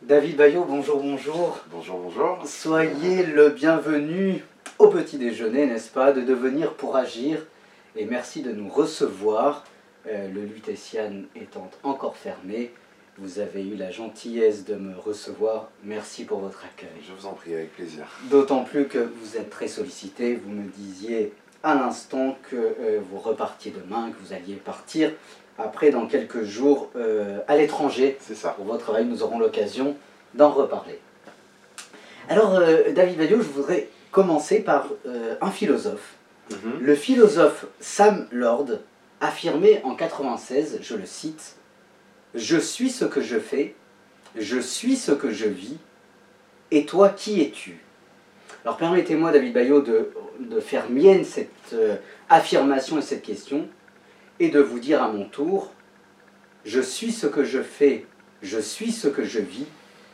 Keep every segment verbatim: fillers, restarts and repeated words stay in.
David Baillot, bonjour, bonjour. Bonjour, bonjour. Soyez le bienvenu au petit déjeuner, n'est-ce pas, de Devenir pour agir. Et merci de nous recevoir. Euh, le Lutétian étant encore fermé, vous avez eu la gentillesse de me recevoir. Merci pour votre accueil. Je vous en prie, avec plaisir. D'autant plus que vous êtes très sollicité. Vous me disiez à l'instant que euh, vous repartiez demain, que vous alliez partir après dans quelques jours euh, à l'étranger. C'est ça. Pour votre travail, nous aurons l'occasion d'en reparler. Alors, euh, David Baillot, je voudrais commencer par euh, un philosophe. Mm-hmm. Le philosophe Sam Lord affirmait en quatre-vingt-seize, je le cite, « Je suis ce que je fais, je suis ce que je vis, et toi, qui es-tu » Alors permettez-moi, David Baillot, de, de faire mienne cette euh, affirmation et cette question, et de vous dire à mon tour, « Je suis ce que je fais, je suis ce que je vis,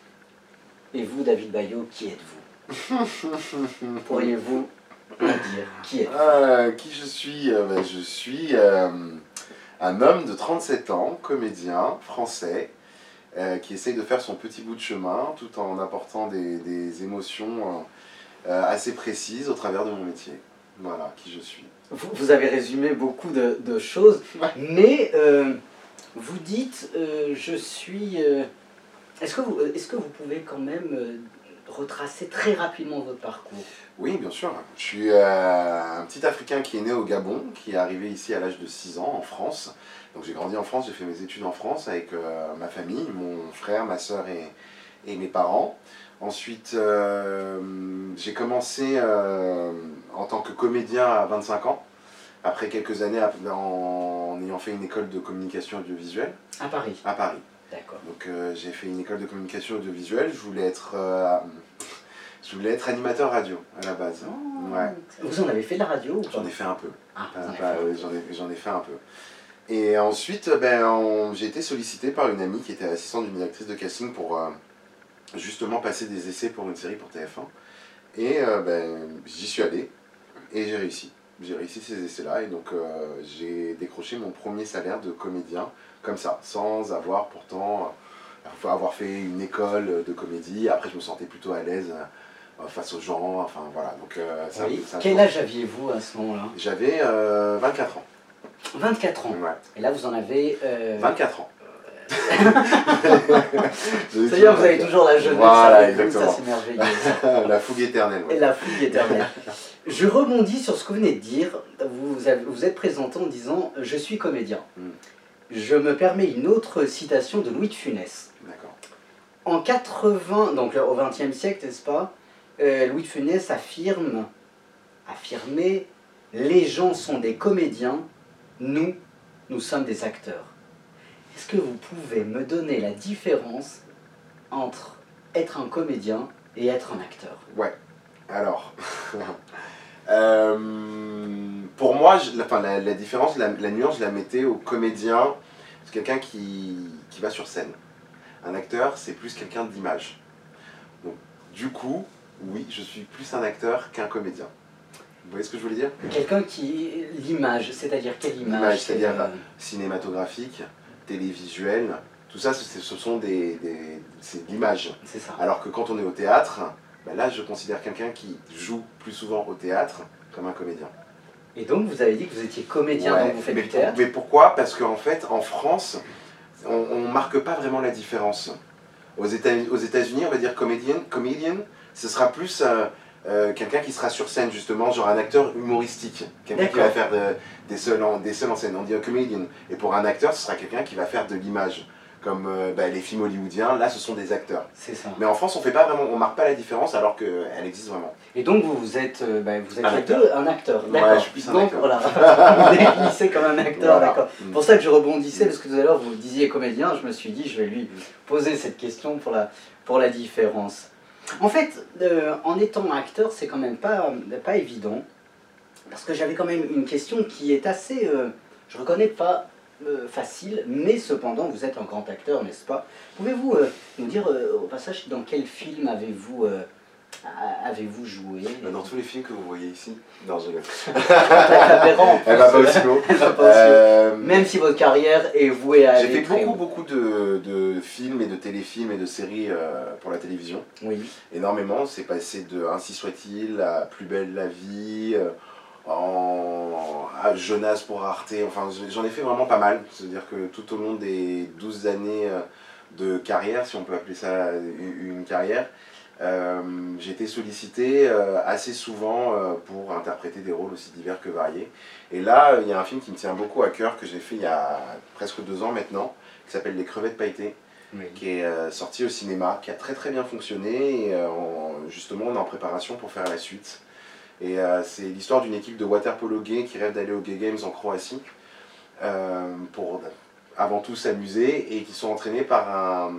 et vous, David Baillot, qui êtes-vous » Pourriez-vous me dire qui êtes-vous? euh, Qui je suis euh, ben, Je suis euh, un homme de trente-sept ans, comédien français, euh, qui essaye de faire son petit bout de chemin tout en apportant des, des émotions euh, assez précises au travers de mon métier. Voilà qui je suis. Vous, vous avez résumé beaucoup de, de choses, mais euh, vous dites euh, je suis... Euh, est-ce que, vous, est-ce que vous pouvez quand même euh, retracer très rapidement votre parcours? Oui, bien sûr. Je suis euh, un petit Africain qui est né au Gabon, qui est arrivé ici à l'âge de six ans en France. Donc j'ai grandi en France, j'ai fait mes études en France avec euh, ma famille, mon frère, ma soeur et, et mes parents. Ensuite, euh, j'ai commencé euh, en tant que comédien à vingt-cinq ans, après quelques années en, en ayant fait une école de communication audiovisuelle. À Paris. À Paris. D'accord. Donc euh, j'ai fait une école de communication audiovisuelle, je voulais être... Euh, Je voulais être animateur radio à la base. Oh. Ouais. Vous en avez fait de la radio ou pas? J'en ai fait un peu. Ah, Enfin, vous en avez bah, fait. ouais, j'en ai, j'en ai fait un peu. Et ensuite, ben, on- j'ai été sollicité par une amie qui était assistante d'une directrice de casting pour euh, justement passer des essais pour une série pour T F un. Et euh, ben, j'y suis allé et j'ai réussi. J'ai réussi ces essais-là et donc euh, j'ai décroché mon premier salaire de comédien comme ça, sans avoir pourtant euh, avoir fait une école de comédie. Après, je me sentais plutôt à l'aise euh, face aux gens. Enfin voilà. Donc euh, ça, Oui. ça Quel âge aviez-vous à ce moment-là? J'avais euh, vingt-quatre ans. vingt-quatre ans. Ouais. Et là, vous en avez... Euh... vingt-quatre ans. C'est-à-dire vous avez toujours la jeunesse. Voilà, avec vous, exactement. ça c'est merveilleux. La fougue éternelle. Ouais. Et la fougue éternelle. Je rebondis sur ce que vous venez de dire. Vous avez, vous êtes présenté en disant « Je suis comédien Mm. ». Je me permets une autre citation de Louis de Funès. D'accord. En quatre-vingts, donc au vingtième siècle, n'est-ce pas, euh, Louis de Funès affirme, affirmait « Les gens sont des comédiens, nous, nous sommes des acteurs ». Est-ce que vous pouvez me donner la différence entre être un comédien et être un acteur? Ouais. Alors, euh, pour moi, je, la, enfin, la, la différence, la, la nuance, je la mettais au comédien. C'est quelqu'un qui, qui va sur scène. Un acteur, c'est plus quelqu'un d'image. Donc, du coup, oui, je suis plus un acteur qu'un comédien. Vous voyez ce que je voulais dire? Quelqu'un qui... L'image, c'est-à-dire quelle image? L'image, c'est-à-dire euh, cinématographique, télévisuel, tout ça, ce sont des, des, c'est de l'image. C'est ça. Alors que quand on est au théâtre, ben là, je considère quelqu'un qui joue plus souvent au théâtre comme un comédien. Et donc, vous avez dit que vous étiez comédien, Ouais, donc vous faites mais, du théâtre. mais pourquoi? Parce qu'en fait, en France, on ne marque pas vraiment la différence. Aux États-Unis, aux États-Unis, on va dire comédien, comedian, ce sera plus euh, euh, quelqu'un qui sera sur scène, justement, genre un acteur humoristique. Quelqu'un qui va faire de, des, seuls en, des seuls en scène. On dit un comedian. Et pour un acteur, ce sera quelqu'un qui va faire de l'image. Comme euh, bah, les films hollywoodiens, là, ce sont des acteurs. C'est ça. Mais en France, on fait pas vraiment, on marque pas la différence alors qu'elle existe vraiment. Et donc, vous, vous êtes, euh, bah, vous êtes Un les acteur. deux un acteur. Ouais, D'accord. je suis plus un donc, acteur. voilà. Vous définissez comme un acteur, Voilà. d'accord. Mm. Pour ça que je rebondissais, parce que tout à l'heure, vous disiez comédien, je me suis dit, je vais lui poser cette question pour la, pour la différence. En fait, euh, en étant acteur, c'est quand même pas, pas évident, parce que j'avais quand même une question qui est assez, euh, je reconnais pas euh, facile, mais cependant, vous êtes un grand acteur, n'est-ce pas? Pouvez-vous euh, nous dire, euh, au passage, dans quel film avez-vous euh, avez-vous joué? Dans tous les films que vous voyez ici. Non, je rigole. La caméra, en plus, Elle va pas aussi loin. Elle va pas aussi Euh, loin. Même si votre carrière est vouée à J'ai aller fait très beaucoup, haut. beaucoup de, de films et de téléfilms et de séries euh, pour la télévision. Oui. Énormément. C'est passé de Ainsi soit-il à Plus belle la vie, euh, en... à Jonas pour Arte. Enfin, j'en ai fait vraiment pas mal. C'est-à-dire que tout au long des douze années de carrière, si on peut appeler ça une carrière, Euh, j'ai été sollicité euh, assez souvent euh, pour interpréter des rôles aussi divers que variés. Et là, il y a un film qui me tient beaucoup à cœur, que j'ai fait il y a presque deux ans maintenant, qui s'appelle Les crevettes pailletées, oui. qui est euh, sorti au cinéma, qui a très très bien fonctionné, et euh, on, justement on est en préparation pour faire la suite. Et euh, c'est l'histoire d'une équipe de water-polo gay qui rêve d'aller aux Gay Games en Croatie, euh, pour avant tout s'amuser, et qui sont entraînés par un...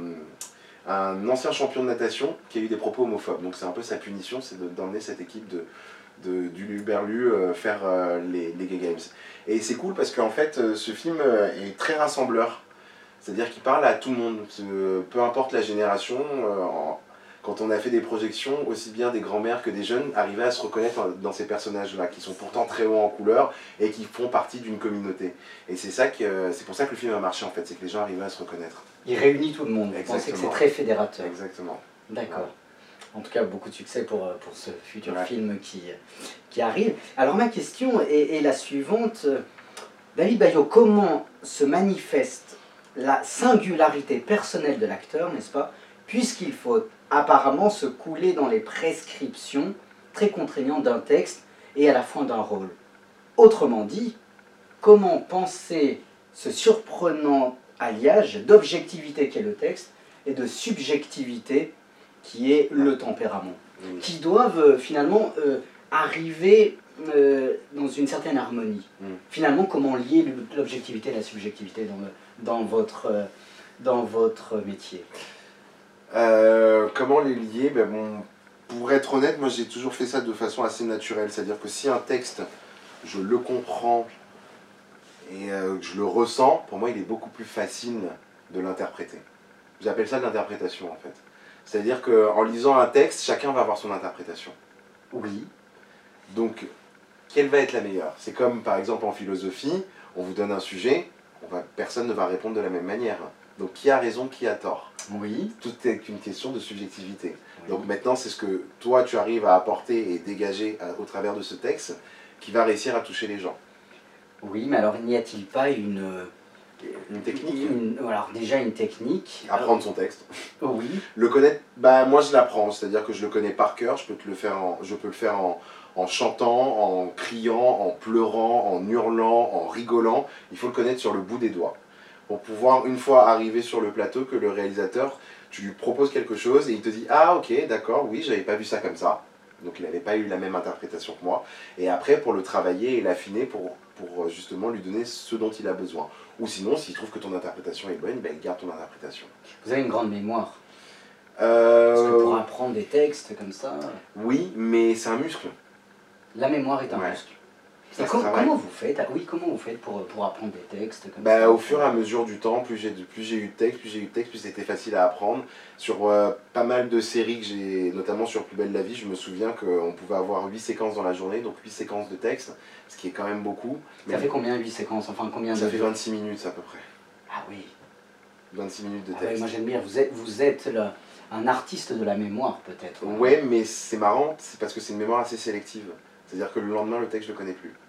un ancien champion de natation qui a eu des propos homophobes. Donc c'est un peu sa punition, c'est d'emmener cette équipe de, de, du Luberlu euh, faire euh, les, les Gay Games. Et c'est cool parce qu'en fait, euh, ce film euh, est très rassembleur. C'est-à-dire qu'il parle à tout le monde, euh, peu importe la génération. Euh, en, quand on a fait des projections, aussi bien des grands-mères que des jeunes arrivaient à se reconnaître dans ces personnages-là, qui sont pourtant très hauts en couleur et qui font partie d'une communauté. Et c'est ça que, c'est pour ça que le film a marché en fait, c'est que les gens arrivaient à se reconnaître. Il réunit tout le monde. Vous pensez que c'est très fédérateur. Exactement. D'accord. Ouais. En tout cas, beaucoup de succès pour, pour ce futur ouais. film qui, qui arrive. Alors ma question est, est la suivante. David Baillot, comment se manifeste la singularité personnelle de l'acteur, n'est-ce pas, puisqu'il faut apparemment se couler dans les prescriptions très contraignantes d'un texte et à la fois d'un rôle. Autrement dit, comment penser ce surprenant alliage d'objectivité qui est le texte et de subjectivité qui est le tempérament, oui. qui doivent euh, finalement euh, arriver euh, dans une certaine harmonie. Mm. Finalement, comment lier l'objectivité et la subjectivité dans, le, dans, votre, euh, dans votre métier? euh, Comment les lier? Ben bon, pour être honnête, moi j'ai toujours fait ça de façon assez naturelle, c'est-à-dire que si un texte, je le comprends et euh, que je le ressens, pour moi il est beaucoup plus facile de l'interpréter. J'appelle ça de l'interprétation en fait. C'est-à-dire qu'en lisant un texte, chacun va avoir son interprétation. Oui. Donc, quelle va être la meilleure? C'est comme par exemple en philosophie, on vous donne un sujet, on va, personne ne va répondre de la même manière. Donc qui a raison, qui a tort? Oui. Tout est une question de subjectivité. Oui. Donc maintenant, c'est ce que toi tu arrives à apporter et dégager à, au travers de ce texte qui va réussir à toucher les gens. Oui, mais alors n'y a-t-il pas une... Une technique une, Alors déjà une technique. Apprendre son texte. Oui. Le connaître, bah moi je l'apprends, c'est-à-dire que je le connais par cœur, je peux, te le faire en, je peux le faire en, en chantant, en criant, en pleurant, en hurlant, en rigolant. Il faut le connaître sur le bout des doigts. Pour pouvoir, une fois arrivé sur le plateau, que le réalisateur, tu lui proposes quelque chose et il te dit « Ah ok, d'accord, oui, j'avais pas vu ça comme ça ». Donc il n'avait pas eu la même interprétation que moi. Et après, pour le travailler et l'affiner, pour, pour justement lui donner ce dont il a besoin. Ou sinon, s'il trouve que ton interprétation est bonne, ben, il garde ton interprétation. Vous avez une grande mémoire. Euh... Parce que pour apprendre des textes comme ça... Oui, mais c'est un muscle. La mémoire est un ouais. muscle. Et com comment vous faites Oui, comment vous faites pour, pour apprendre des textes comme bah, ça? Au fur et à mesure du temps, plus j'ai eu de textes, plus j'ai eu de textes, plus c'était facile à apprendre. Sur euh, pas mal de séries que j'ai, notamment sur Plus belle la vie, je me souviens qu'on pouvait avoir huit séquences dans la journée, donc huit séquences de texte, ce qui est quand même beaucoup. Ça fait combien huit séquences? Enfin, combien Ça de... fait vingt-six minutes à peu près. Ah oui. vingt-six minutes de ah texte. Oui, moi j'aime bien, vous êtes, vous êtes là, un artiste de la mémoire peut-être. Hein. Ouais, mais c'est marrant, c'est parce que c'est une mémoire assez sélective. C'est-à-dire que le lendemain, le texte, je le connais plus.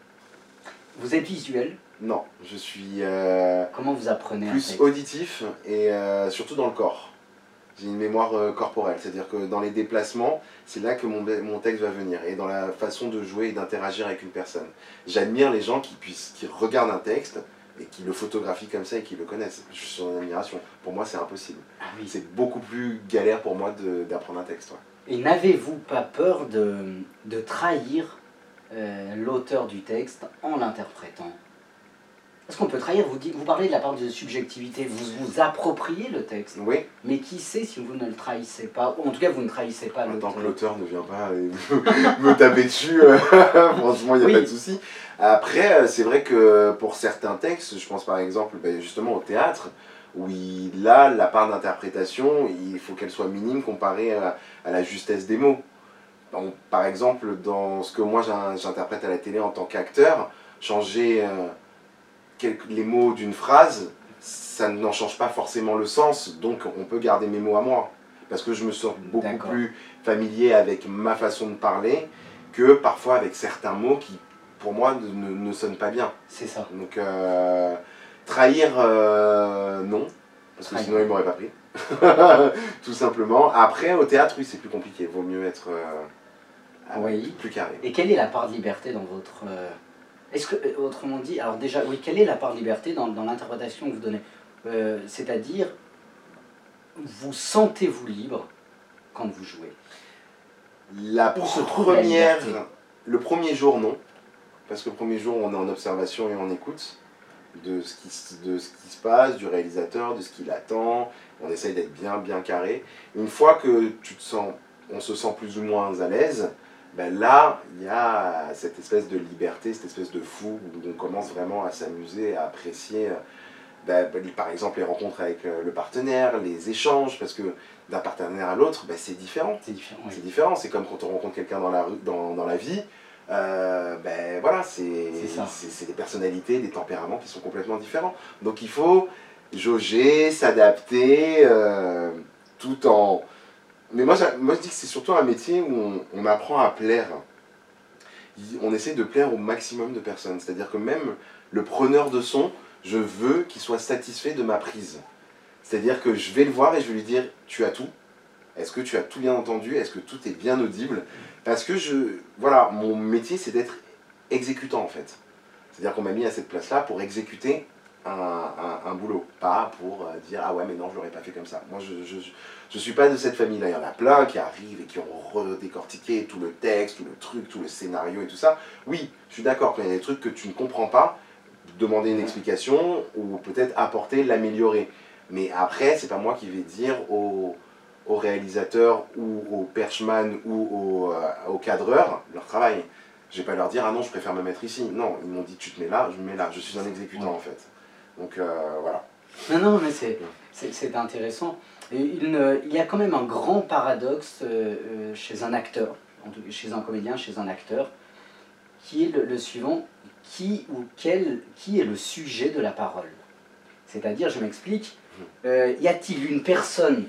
Vous êtes visuel? Non, je suis euh, Comment vous apprenez plus auditif et euh, surtout dans le corps. J'ai une mémoire euh, corporelle, c'est-à-dire que dans les déplacements, c'est là que mon, mon texte va venir, et dans la façon de jouer et d'interagir avec une personne. J'admire les gens qui, puissent, qui regardent un texte et qui le photographient comme ça et qui le connaissent. Je suis en admiration. Pour moi, c'est impossible. Ah oui. C'est beaucoup plus galère pour moi d'apprendre un texte. Ouais. Et n'avez-vous pas peur de, de trahir Euh, l'auteur du texte en l'interprétant? Est-ce qu'on peut trahir? Vous, dites, vous parlez de la part de subjectivité, vous vous appropriez le texte. Oui. Mais qui sait si vous ne le trahissez pas? Ou en tout cas, vous ne trahissez pas l'auteur. Tant que l'auteur ne vient pas me, me taper dessus, euh, franchement, il n'y a oui. pas de souci. Après, c'est vrai que pour certains textes, je pense par exemple ben, justement au théâtre, où il, là, la part d'interprétation, il faut qu'elle soit minime comparée à, à la justesse des mots. on- par exemple, dans ce que moi j'in- j'interprète à la télé en tant qu'acteur, changer euh, quelques, les mots d'une phrase, ça n'en change pas forcément le sens, donc on peut garder mes mots à moi. Parce que je me sens beaucoup D'accord. plus familier avec ma façon de parler que parfois avec certains mots qui, pour moi, ne, ne sonnent pas bien. C'est ça. Donc, euh, trahir, euh, non, parce que Trahir. sinon il m'aurait pas pris. Tout simplement. Après, au théâtre, oui, c'est plus compliqué. Vaut mieux être euh, Oui. plus carré. Et quelle est la part de liberté dans votre... euh, Est-ce que, euh, autrement dit, alors déjà, oui, quelle est la part de liberté dans, dans l'interprétation que vous donnez? Euh, C'est-à-dire, vous sentez-vous libre quand vous jouez? La Où se trouve la première, liberté? le premier jour, non. Parce que le premier jour, on est en observation et on écoute de ce qui, se- de ce qui se passe, du réalisateur, de ce qu'il attend. On essaye d'être bien, bien carré. Une fois que tu te sens, on se sent plus ou moins à l'aise, ben là, il y a cette espèce de liberté, cette espèce de fou où on commence vraiment à s'amuser, à apprécier, ben, ben, par exemple, les rencontres avec euh, le partenaire, les échanges, parce que d'un partenaire à l'autre, ben, c'est différent. C'est différent, oui. C'est différent, c'est comme quand on rencontre quelqu'un dans la, rue, dans, dans la vie, euh, ben voilà, c'est C'est ça. c'est- c'est des personnalités, des tempéraments qui sont complètement différents. Donc il faut jauger, s'adapter, euh, tout en... Mais moi, j'a- moi je dis que c'est surtout un métier où on, on apprend à plaire. Il- On essaie de plaire au maximum de personnes. C'est-à-dire que même le preneur de son, je veux qu'il soit satisfait de ma prise. C'est-à-dire que je vais le voir et je vais lui dire, tu as tout. Est-ce que tu as tout bien entendu? Est-ce que tout est bien audible? Parce que je, voilà, mon métier c'est d'être exécutant en fait. C'est-à-dire qu'on m'a mis à cette place-là pour exécuter un, un, un boulot, pas pour euh, dire ah ouais mais non je l'aurais pas fait comme ça. Moi je, je, je suis pas de cette famille-là. Il y en a plein qui arrivent et qui ont redécortiqué tout le texte, tout le truc, tout le scénario et tout ça. Oui, je suis d'accord, quand il y a des trucs que tu ne comprends pas, demander une explication ou peut-être apporter, l'améliorer. Mais après, c'est pas moi qui vais dire au aux réalisateurs ou aux perchman ou aux, euh, aux cadreurs leur travail. Je vais pas leur dire ah non je préfère me mettre ici. Non, ils m'ont dit tu te mets là, je me mets là. Je suis un exécutant Ouais. en fait. Donc euh, voilà. Non, non, mais c'est c'est- c'est intéressant. Et il, ne- il y a quand même un grand paradoxe euh, euh, chez un acteur, en tout cas chez un comédien, chez un acteur, qui est le, le suivant, qui ou quel, qui est le sujet de la parole? C'est-à-dire, je m'explique, euh, y a-t-il une personne,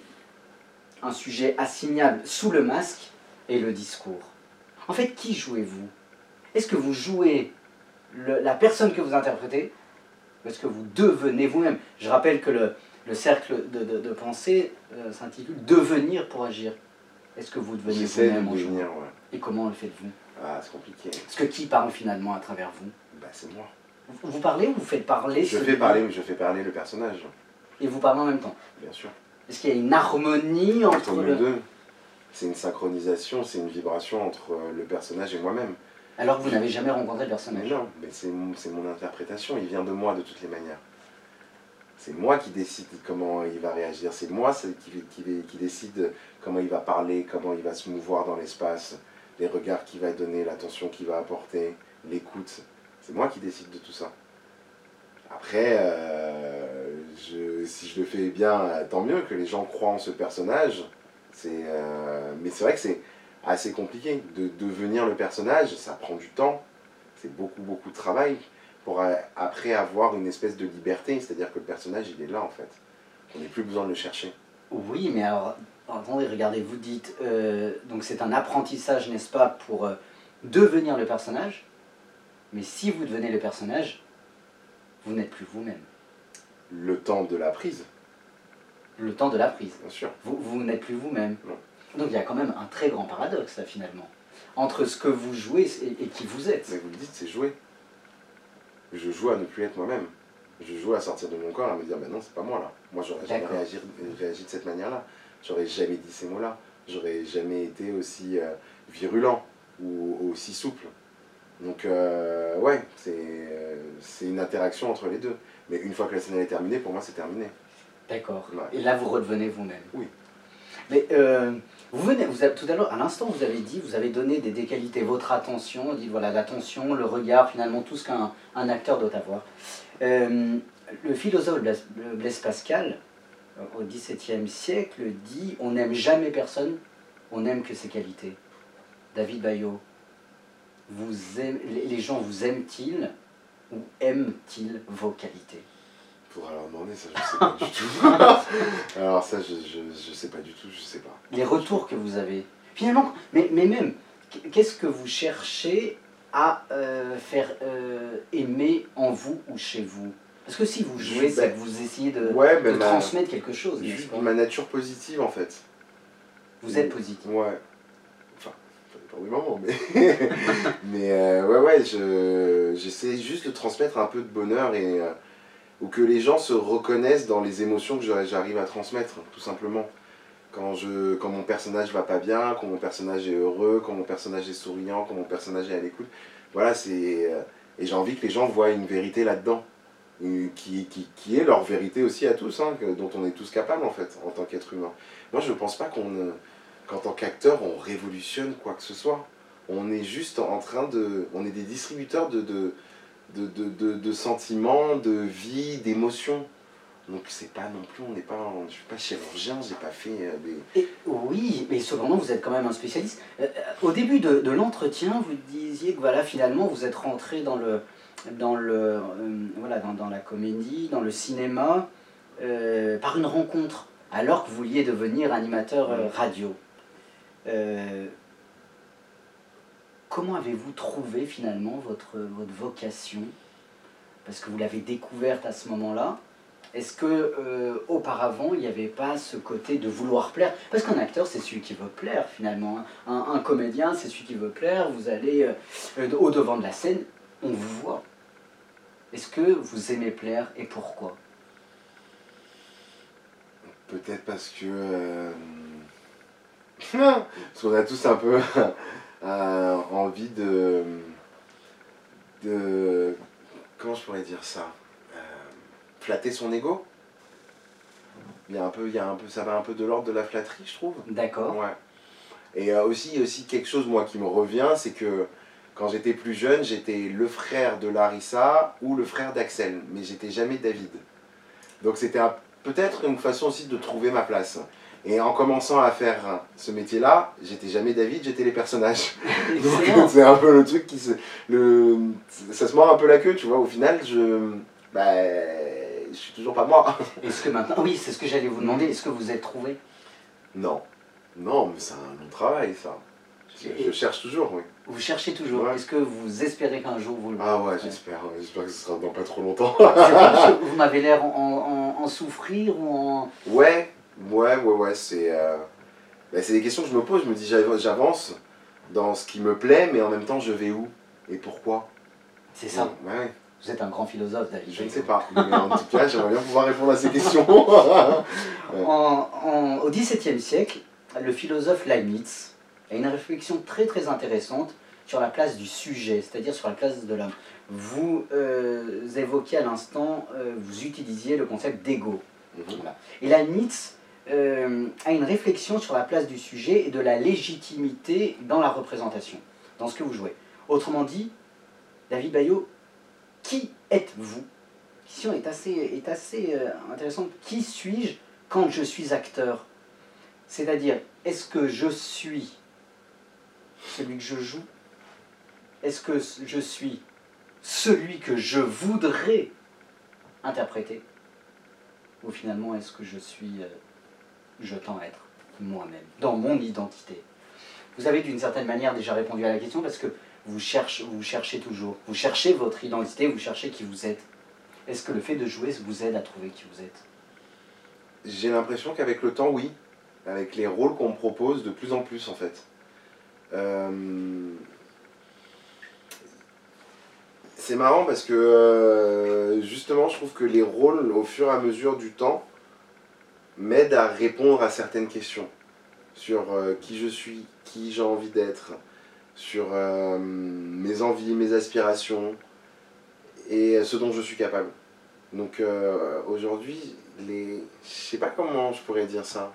un sujet assignable sous le masque et le discours? En fait, qui jouez-vous? Est-ce que vous jouez le- la personne que vous interprétez? Ou est-ce que vous devenez vous-même? Je rappelle que le, le cercle de, de, de pensée euh, s'intitule « Devenir pour agir ». Est-ce que vous devenez J'essaie de vous-même en jouant? devenir, ouais. Et comment le faites-vous? Ah c'est compliqué. Parce que qui parle finalement à travers vous? Bah c'est moi. Vous, vous parlez ou vous faites parler Je celui- fais parler, je fais parler le personnage, Et vous parlez en même temps? bien sûr. Est-ce qu'il y a une harmonie Entre entre nous le... deux, c'est une synchronisation, c'est une vibration entre euh, le personnage et moi-même. Alors que vous n'avez jamais rencontré le Mais personnage? non, mais c'est mon, c'est mon interprétation, il vient de moi de toutes les manières. C'est moi qui décide comment il va réagir, c'est moi c'est qui, qui, qui décide comment il va parler, comment il va se mouvoir dans l'espace, les regards qu'il va donner, l'attention qu'il va apporter, l'écoute. C'est moi qui décide de tout ça. Après, euh, je, si je le fais bien, tant mieux que les gens croient en ce personnage. C'est, euh, mais c'est vrai que c'est assez compliqué de devenir le personnage, ça prend du temps, c'est beaucoup beaucoup de travail pour euh, après avoir une espèce de liberté, c'est-à-dire que le personnage il est là en fait, on n'a plus besoin de le chercher. Oui, mais alors, attendez, regardez, vous dites, euh, donc c'est un apprentissage, n'est-ce pas, pour euh, devenir le personnage, mais si vous devenez le personnage, vous n'êtes plus vous-même. Le temps de la prise, Le temps de la prise. bien sûr. Vous, vous n'êtes plus vous-même. Non. Donc il y a quand même un très grand paradoxe, là, finalement, entre ce que vous jouez et, et qui vous êtes. Mais vous le dites, c'est jouer. Je joue à ne plus être moi-même. Je joue à sortir de mon corps, à me dire, ben non, c'est pas moi là. Moi, j'aurais jamais D'accord. réagi, réagi de cette manière-là. J'aurais jamais dit ces mots-là. J'aurais jamais été aussi euh, virulent ou aussi souple. Donc, euh, ouais, c'est euh, c'est une interaction entre les deux. Mais une fois que la scène est terminée, pour moi, c'est terminé. D'accord. Ouais. Et là, vous redevenez vous-même. Oui. Mais euh, vous venez, vous avez, tout à l'heure, à l'instant, vous avez dit, vous avez donné des, des qualités, votre attention, vous dites voilà, l'attention, le regard, finalement, tout ce qu'un un acteur doit avoir. Euh, le philosophe Blaise, Blaise Pascal, euh, au dix-septième siècle, dit on n'aime jamais personne, on n'aime que ses qualités. David Bayo, vous aimez, les gens vous aiment-ils ou aiment-ils vos qualités? Faudra leur demander, ça je sais pas du tout. Alors ça je, je, je sais pas du tout, je sais pas. Les retours que vous avez. Finalement, mais, mais même, qu'est-ce que vous cherchez à euh, faire euh, aimer en vous ou chez vous? Parce que si vous jouez, Je- c'est bah, que vous essayez de, ouais, de mais ma- transmettre quelque chose, n'est-ce Juste pas? ma nature positive en fait. Vous êtes positif. Ouais. Enfin, ça dépend du moment, mais. mais euh, ouais, ouais, je, j'essaie juste de transmettre un peu de bonheur et. euh, ou que les gens se reconnaissent dans les émotions que je- j'arrive à transmettre, tout simplement. Quand, je, quand mon personnage va pas bien, quand mon personnage est heureux, quand mon personnage est souriant, quand mon personnage est à l'écoute. Voilà, c'est. euh, et j'ai envie que les gens voient une vérité là-dedans. Et Qui, qui, qui est leur vérité aussi à tous, hein, que- dont on est tous capables en fait, en tant qu'être humain. Moi je pense pas qu'on, euh, qu'en tant qu'acteur on révolutionne quoi que ce soit. On est juste en train de. On est des distributeurs de, de, de, de, de, de sentiments, de vie, d'émotions. Donc c'est pas non plus, on n'est pas, je suis pas chirurgien, j'ai pas fait euh, des... Et oui, mais cependant, vous êtes quand même un spécialiste. Euh, euh, au début de, de l'entretien, vous disiez que voilà, finalement, vous êtes rentré dans, le, dans, le, euh, voilà, dans, dans la comédie, dans le cinéma, euh, par une rencontre, alors que vous vouliez devenir animateur euh, radio. Euh, comment avez-vous trouvé finalement votre, votre vocation? Parce que vous l'avez découverte à ce moment-là. Est-ce que euh, auparavant il n'y avait pas ce côté de vouloir plaire? Parce qu'un acteur c'est celui qui veut plaire finalement. Hein. Un, un comédien c'est celui qui veut plaire. Vous allez euh, au devant de la scène, on vous voit. Est-ce que vous aimez plaire et pourquoi? Peut-être parce que... Euh... parce qu'on a tous un peu euh, envie de... de... Comment je pourrais dire ça? euh, Flatter son ego. Il y a un peu, il y a un peu, ça va un peu de l'ordre de la flatterie, je trouve. D'accord. Ouais. Et euh, aussi, aussi quelque chose, moi, qui me revient, c'est que quand j'étais plus jeune, j'étais le frère de Larissa ou le frère d'Axel, mais j'étais jamais David. Donc c'était un- peut-être une façon aussi de trouver ma place. Et en commençant à faire ce métier-là, j'étais jamais David, j'étais les personnages. Donc c'est un peu le truc qui se... Le, ça se mord un peu la queue, tu vois. Au final, je... Bah, je suis toujours pas moi. Est-ce que maintenant... Oui, c'est ce que j'allais vous demander. Est-ce que vous êtes trouvé? Non. Non, mais c'est un long travail, ça. Je, je cherche toujours, oui. Vous cherchez toujours. Ouais. Est-ce que vous espérez qu'un jour vous le... Ah ouais, j'espère. Ouais. J'espère que ce sera dans pas trop longtemps. Vous m'avez l'air en, en, en souffrir ou en... Ouais, ouais, ouais, ouais. C'est euh... bah, c'est des questions que je me pose. Je me dis, j'av- j'avance dans ce qui me plaît, mais en même temps, je vais où? Et pourquoi? C'est ça. Ouais, ouais. Vous êtes un grand philosophe, David. Je ne sais pas. Mais en tout cas, j'aimerais bien pouvoir répondre à ces questions. Ouais. En, en, au dix-septième siècle, le philosophe Leibniz a une réflexion très très intéressante sur la place du sujet, c'est-à-dire sur la place de l'homme. Vous euh, évoquiez à l'instant, euh, vous utilisiez le concept d'ego. Mhm. Voilà. Et Leibniz euh, a une réflexion sur la place du sujet et de la légitimité dans la représentation, dans ce que vous jouez. Autrement dit, David Bayo, qui êtes-vous? La question est assez, est assez euh, intéressante. Qui suis-je quand je suis acteur? C'est-à-dire, est-ce que je suis celui que je joue? Est-ce que je suis celui que je voudrais interpréter? Ou finalement, est-ce que je suis, euh, je tends à être moi-même, dans mon identité? Vous avez d'une certaine manière déjà répondu à la question parce que vous cherchez, vous cherchez toujours. Vous cherchez votre identité, vous cherchez qui vous êtes. Est-ce que le fait de jouer vous aide à trouver qui vous êtes? J'ai l'impression qu'avec le temps, oui. Avec les rôles qu'on me propose de plus en plus, en fait. Euh... C'est marrant parce que, euh, justement, je trouve que les rôles, au fur et à mesure du temps, m'aident à répondre à certaines questions. Sur euh, qui je suis, qui j'ai envie d'être, sur euh, mes envies, mes aspirations, et ce dont je suis capable. Donc euh, aujourd'hui, les... je sais pas comment je pourrais dire ça.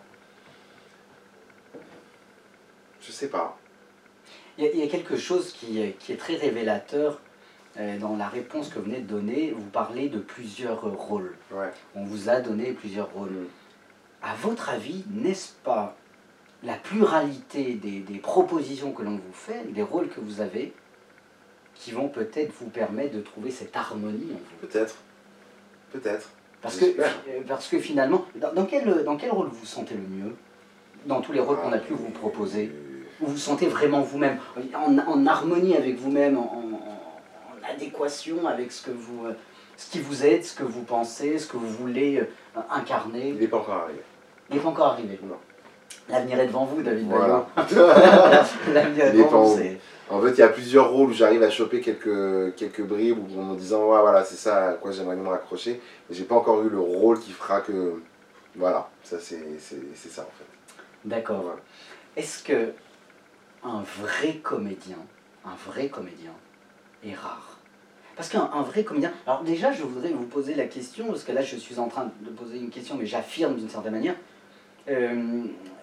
Je sais pas. Il y a, il y a quelque chose qui est, qui est très révélateur euh, dans la réponse que vous venez de donner. Vous parlez de plusieurs rôles. Ouais. On vous a donné plusieurs rôles. Mm. À votre avis, n'est-ce pas la pluralité des, des propositions que l'on vous fait, des rôles que vous avez, qui vont peut-être vous permettre de trouver cette harmonie en vous. Peut-être. Peut-être. Parce que, J'espère. parce que finalement, dans, dans, quel, dans quel rôle vous vous sentez le mieux? Dans tous les rôles qu'on a pu vous proposer? Où vous vous sentez vraiment vous-même, en, en harmonie avec vous-même, en, en, en adéquation avec ce, que vous, ce qui vous êtes, ce que vous pensez, ce que vous voulez euh, incarner? Il n'est pas encore arrivé. Il n'est pas encore arrivé. Non. L'avenir est devant vous, David Voilà. Baillot. L'avenir est Il est devant pas vous, en- c'est... En fait, il y a plusieurs rôles où j'arrive à choper quelques, quelques bribes où- en me disant ouais, voilà, c'est ça à quoi j'aimerais me raccrocher. Mais j'ai pas encore eu le rôle qui fera que. Voilà, ça c'est c'est- c'est ça en fait. D'accord. Voilà. Est-ce que un vrai comédien, un vrai comédien est rare? Parce qu'un un vrai comédien... Alors déjà, je voudrais vous poser la question, parce que là, je suis en train de poser une question, mais j'affirme d'une certaine manière. Euh,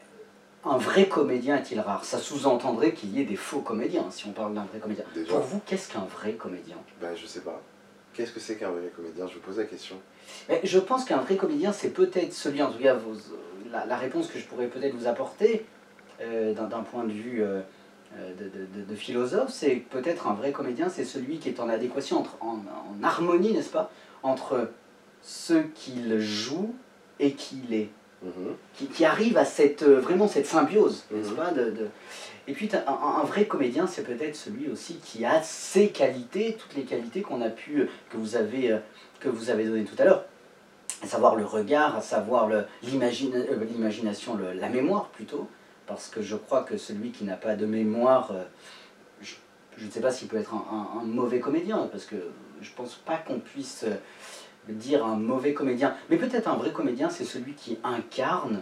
un vrai comédien est-il rare? Ça sous-entendrait qu'il y ait des faux comédiens, si on parle d'un vrai comédien. Déjà. Pour vous, qu'est-ce qu'un vrai comédien? Ben, je sais pas. Qu'est-ce que c'est qu'un vrai comédien? Je vous pose la question. Mais je pense qu'un vrai comédien, c'est peut-être celui, en tout cas, vos, la, la réponse que je pourrais peut-être vous apporter, euh, d'un d'un point de vue euh, de, de, de, de philosophe, c'est peut-être un vrai comédien, c'est celui qui est en adéquation, entre, en, en harmonie, n'est-ce pas, entre ce qu'il joue et qui il est. Mhm. Qui, qui arrive à cette, euh, vraiment cette symbiose, n'est-ce Mhm. pas de, de... Et puis un, un- un vrai comédien, c'est peut-être celui aussi qui a ses qualités, toutes les qualités qu'on a pu, que vous avez, euh, que vous avez données tout à l'heure. À savoir le regard, à savoir le- l'imagina- euh, l'imagination, le- la mémoire plutôt, parce que je crois que celui qui n'a pas de mémoire, euh, je, je ne sais pas s'il peut être un, un- un mauvais comédien, parce que je ne pense pas qu'on puisse euh, dire un mauvais comédien, mais peut-être un vrai comédien, c'est celui qui incarne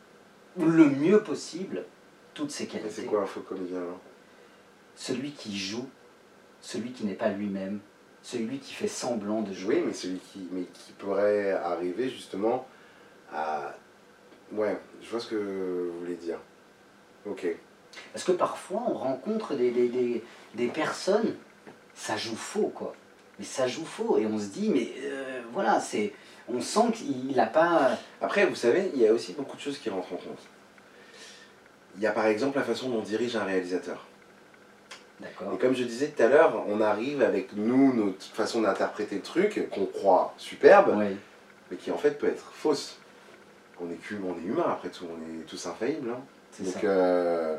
le mieux possible toutes ses Mais qualités. c'est quoi un faux comédien là? Celui qui joue, celui qui n'est pas lui-même, celui qui fait semblant de jouer. Oui, mais celui qui, mais qui pourrait arriver justement à. Ouais, je vois ce que vous voulez dire. Ok. Parce que parfois, on rencontre des, des, des, des personnes, ça joue faux, quoi. Mais ça joue faux, et on se dit, mais euh, voilà, c'est, on sent qu'il n'a pas... Après, vous savez, il y a aussi beaucoup de choses qui rentrent en compte. Il y a par exemple la façon dont on dirige un réalisateur. D'accord. Et comme je disais tout à l'heure, on arrive avec nous, notre façon d'interpréter le truc, qu'on croit superbe, Oui, mais qui en fait peut être fausse. On est, cu- on est humain après tout, on est tous infaillibles. Hein. c'est Donc, ça. euh,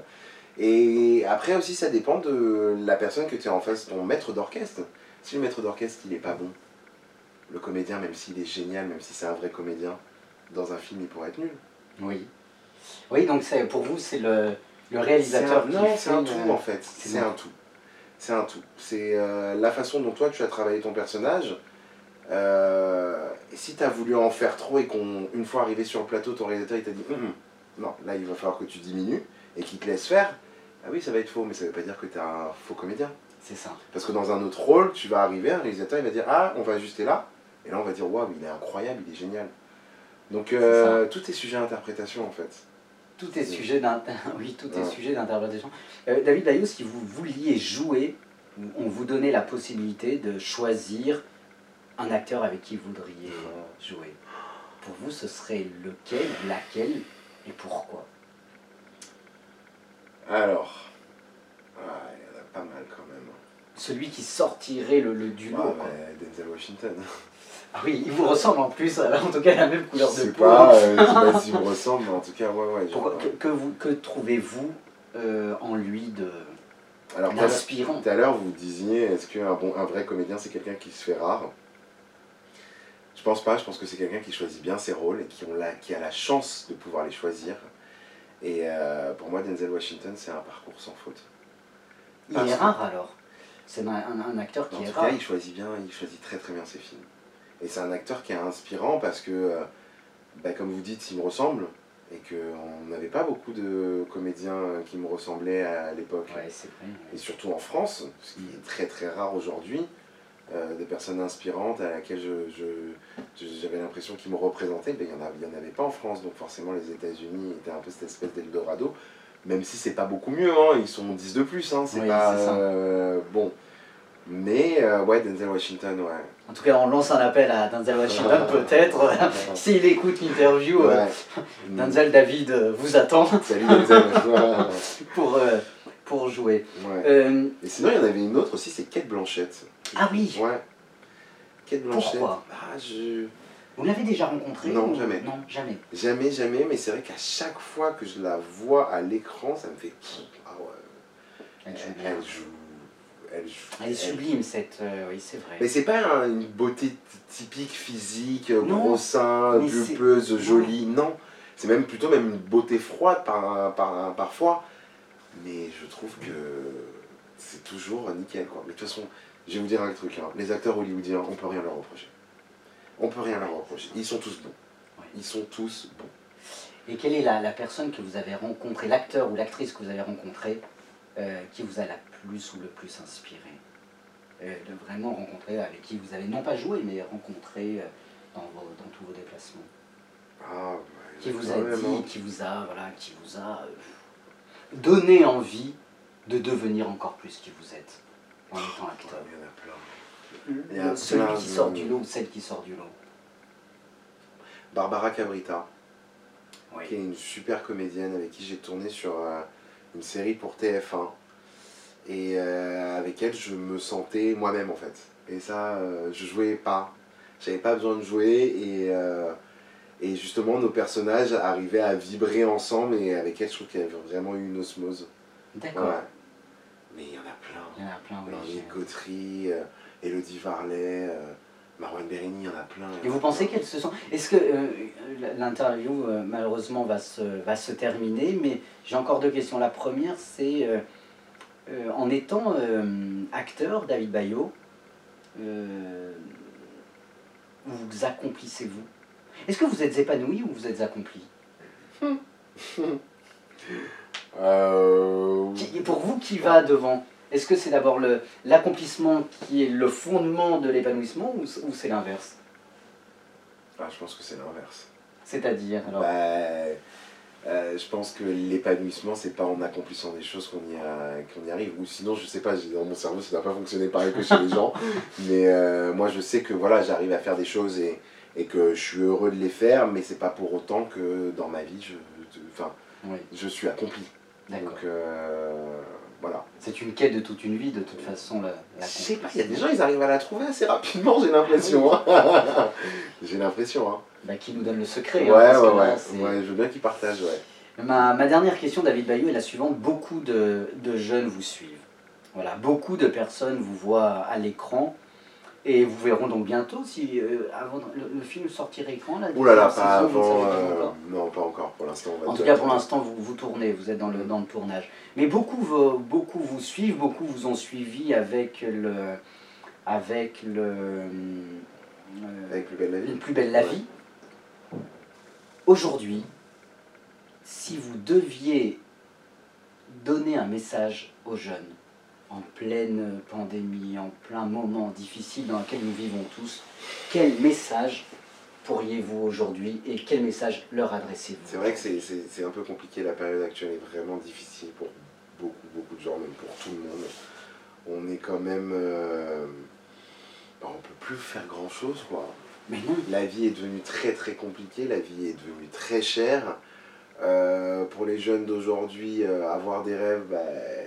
et après aussi, ça dépend de la personne que tu es en face, ton maître d'orchestre. Si le maître d'orchestre il est pas bon, le comédien, même s'il est génial, même si c'est un vrai comédien, dans un film il pourrait être nul. Oui. Oui, donc c'est, pour vous, c'est le, le réalisateur C'est qui un, non, fait c'est un le- tout en fait. c'est C'est bon. un tout. C'est un tout. C'est euh, la façon dont toi tu as travaillé ton personnage. Euh, et si tu as voulu en faire trop et qu'une fois arrivé sur le plateau, ton réalisateur il t'a dit hum, hum, non, là il va falloir que tu diminues et qu'il te laisse faire, ah oui, ça va être faux, mais ça veut pas dire que tu es un faux comédien. C'est ça. Parce que dans un autre rôle, tu vas arriver, un réalisateur il va dire ah, on va ajuster là, et là on va dire waouh, il est incroyable, il est génial. Donc euh, tout est sujet à interprétation en fait. Tout est sujet d'un... Oui, tout est Ouais. sujet d'interprétation. Euh, David Baillot, si vous vouliez jouer, on vous donnait la possibilité de choisir un acteur avec qui vous voudriez euh, jouer. Pour vous, ce serait lequel, laquelle et pourquoi? Alors, ah, il y en a pas mal quand même. Celui qui sortirait le, le du lot. Ah, quoi. bah, Denzel Washington. Ah oui, il vous ressemble en plus, euh, en tout cas la même couleur Je de sais peau. pas, euh, je sais pas s'il me ressemble, mais en tout cas, ouais, ouais. genre, Pourquoi- que, euh, que, vous, que trouvez-vous euh, en lui de Alors, tout à l'heure- d'inspirant? tout à l'heure, vous disiez, est-ce qu'un bon, un vrai comédien, c'est quelqu'un qui se fait rare? Je pense pas, je pense que c'est quelqu'un qui choisit bien ses rôles et qui, ont la, qui a la chance de pouvoir les choisir. Et euh, pour moi, Denzel Washington, c'est un parcours sans faute. Il Parce est que- rare alors. C'est un, un- un acteur qui En est tout rare. cas, il choisit bien, il choisit très très bien ses films. Et c'est un acteur qui est inspirant parce que, euh, bah, comme vous dites, il me ressemble. Et qu'on n'avait pas beaucoup de comédiens qui me ressemblaient à l'époque. Ouais, c'est vrai. Et surtout en France, ce qui est très très rare aujourd'hui, euh, des personnes inspirantes à laquelle je, je- je- j'avais l'impression qu'ils me représentaient, ben, il n'y en, a- il y en avait pas en France, donc forcément les États-Unis étaient un peu cette espèce d'Eldorado, même si c'est pas beaucoup mieux, hein, ils sont dix de plus, hein, c'est Oui, pas... c'est ça. euh, bon, Mais euh, ouais, Denzel Washington, ouais. En tout cas, on lance un appel à Denzel Washington, peut-être. S'il écoute l'interview, Ouais. euh, Denzel David euh, vous attend Salut Denzel. pour, euh, pour jouer. Ouais. Euh, Et sinon, il y en avait une autre aussi, c'est Kate Blanchett. ah oui. Ouais. Kate Blanchett. Pourquoi? Ah, je... Vous l'avez déjà rencontrée? Non, ou... jamais. Non, jamais. Jamais, jamais, mais c'est vrai qu'à chaque fois que je la vois à l'écran, ça me fait... Ah ouais. Elle joue Elle, bien. elle joue... Elle, joue, Elle est elle... sublime, cette... Euh, oui, c'est vrai. Mais c'est pas un- une beauté typique physique, Non, gros sein, mais pulpeuse, c'est- jolie, non. C'est même plutôt même une beauté froide par, par, parfois. Mais je trouve que c'est toujours nickel, quoi. Mais de toute façon, je vais vous dire un truc, hein. Les acteurs hollywoodiens, on peut rien leur reprocher. On peut rien leur reprocher. Ils sont tous bons. Ouais. Ils sont tous bons. Et quelle est la, la personne que vous avez rencontrée, l'acteur ou l'actrice que vous avez rencontré, euh, qui vous a la plus ou le plus inspiré, euh, de vraiment rencontrer, avec qui vous avez non pas joué, mais rencontré euh, dans, vos, dans tous vos déplacements, Ah, ouais, qui vous a quand même, dit, hein. qui vous a, voilà, qui vous a euh, donné envie de devenir encore plus qui vous êtes en étant acteur. Il y en a plein. Il y Le- a celui plein qui de- sort du lot ou celle qui sort du lot. Barbara Cabrita, Oui. qui est une super comédienne avec qui j'ai tourné sur euh, une série pour T F un. Et euh, avec elle, je me sentais moi-même en fait. Et ça, euh, je jouais pas. J'avais pas besoin de jouer. Et, euh, et justement, nos personnages arrivaient à vibrer ensemble. Et avec elle, je trouve qu'il y avait vraiment eu une osmose. D'accord. Ouais. Mais il y en a plein. Il y en a plein, oui. Laurie Gautry, euh, Élodie Varlet, euh, Marouane Bérini, il y en a plein. Et vous pensez qu'elles se sont... Est-ce que euh, l'interview, euh, malheureusement, va se, va se terminer, mais j'ai encore deux questions. La première, c'est, euh, euh, en étant euh, acteur, David Baillot, euh, vous accomplissez-vous? Est-ce que vous êtes épanoui ou vous êtes accompli? euh... Qui- Pour vous, qui va devant? Est-ce que c'est d'abord le- l'accomplissement qui est le fondement de l'épanouissement ou, ou c'est l'inverse? Ah, je pense que c'est l'inverse. C'est-à-dire, alors... Bah, euh, je pense que l'épanouissement, c'est pas en accomplissant des choses qu'on y, a- qu'on y arrive. Ou sinon, je sais pas, j'ai- dans mon cerveau, ça n'a pas fonctionné pareil que chez les gens. Mais euh, moi, je sais que voilà, j'arrive à faire des choses et, et que je suis heureux de les faire, mais c'est pas pour autant que dans ma vie, je, enfin, Oui, je suis accompli. d'accord. Donc, euh, voilà. C'est une quête de toute une vie, de toute façon. La, Je la sais pas, il y a des gens, ils arrivent à la trouver assez rapidement, j'ai l'impression. hein. J'ai l'impression, hein. Bah, qui nous donne le secret. Ouais, hein, parce ouais, que là, ouais, c'est- ouais, je veux bien qu'ils partagent, ouais. Ma, ma dernière question, David Baillot, est la suivante. Beaucoup de, de jeunes vous suivent. Voilà, beaucoup de personnes vous voient à l'écran et vous verront donc bientôt si euh, avant le, le film sortirait écran. La Ouh là là, deuxième pas saison, vous ne avant. savez pas euh, encore. non, pas encore, pour l'instant. on va En tout dire- cas, pour l'instant, vous, vous tournez, vous êtes dans le, dans le tournage. Mais beaucoup, vo- beaucoup vous suivent, beaucoup vous ont suivi avec le, avec le, euh, Avec Plus belle la vie. Une plus belle la vie. Aujourd'hui, si vous deviez donner un message aux jeunes en pleine pandémie, en plein moment difficile dans lequel nous vivons tous, quel message pourriez-vous aujourd'hui et quel message leur adressez-vous? C'est vrai que c'est- c'est c'est un peu compliqué, la période actuelle est vraiment difficile pour beaucoup, beaucoup de gens, même pour tout le monde. On est quand même... euh, bah, on peut plus faire grand-chose, quoi. Mais non, La vie est devenue très très compliquée, la vie est devenue très chère. Euh, pour les jeunes d'aujourd'hui, euh, avoir des rêves, bah,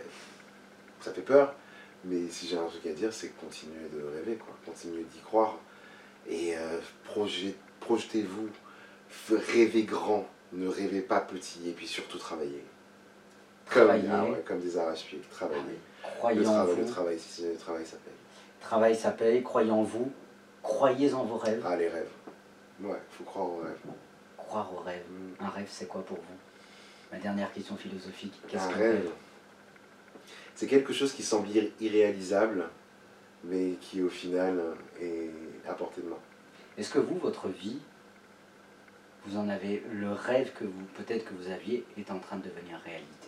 ça fait peur. Mais si j'ai un truc à dire, c'est continuer de rêver, quoi. Continuer d'y croire. Et euh, projet- projetez-vous, f- rêvez grand, ne rêvez pas petit, et puis surtout travaillez. Comme, Travailler. ah ouais, comme des arrache-pieds, travaillez. croyez Le en travail, vous. le travail, si le travail, ça paye. Travail, ça paye. Croyez en vous. Croyez en vos rêves. Ah, les rêves. Ouais, faut croire aux rêves. Croire aux rêves. Mm. Un rêve, c'est quoi pour vous? Ma dernière question philosophique. Qu'est-ce Un qu'un rêve, c'est quelque chose qui semble ir- irréalisable, mais qui au final est à portée de main. Est-ce que vous, votre vie, vous en avez, le rêve que vous, peut-être que vous aviez, est en train de devenir réalité?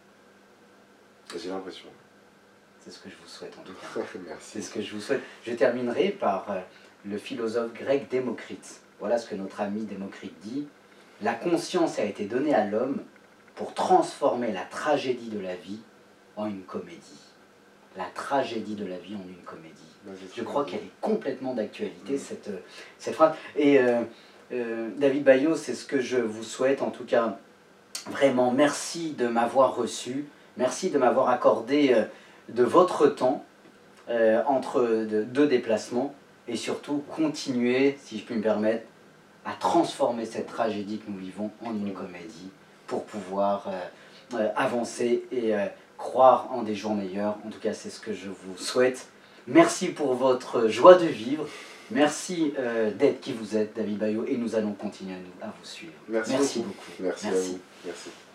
J'ai l'impression. C'est ce que je vous souhaite en tout cas. C'est Merci. ce que je vous souhaite. Je terminerai par euh, le philosophe grec Démocrite. Voilà ce que notre ami Démocrite dit. La conscience a été donnée à l'homme pour transformer la tragédie de la vie en une comédie. la tragédie de la vie en une comédie. Bah, c'est Je super crois beau. qu'elle est complètement d'actualité, Mm. cette, euh, cette phrase. Et euh, euh, David Baillot, c'est ce que je vous souhaite, en tout cas, vraiment, merci de m'avoir reçu, merci de m'avoir accordé euh, de votre temps euh, entre de- deux déplacements, et surtout, continuer, si je puis me permettre, à transformer cette tragédie que nous vivons en une comédie, pour pouvoir euh, euh, avancer et euh, croire en des jours meilleurs. En tout cas, c'est ce que je vous souhaite. Merci pour votre joie de vivre. Merci euh, d'être qui vous êtes, David Baillot, et nous allons continuer à, nous, à vous suivre. Merci, Merci beaucoup. beaucoup. Merci, Merci. à vous. Merci.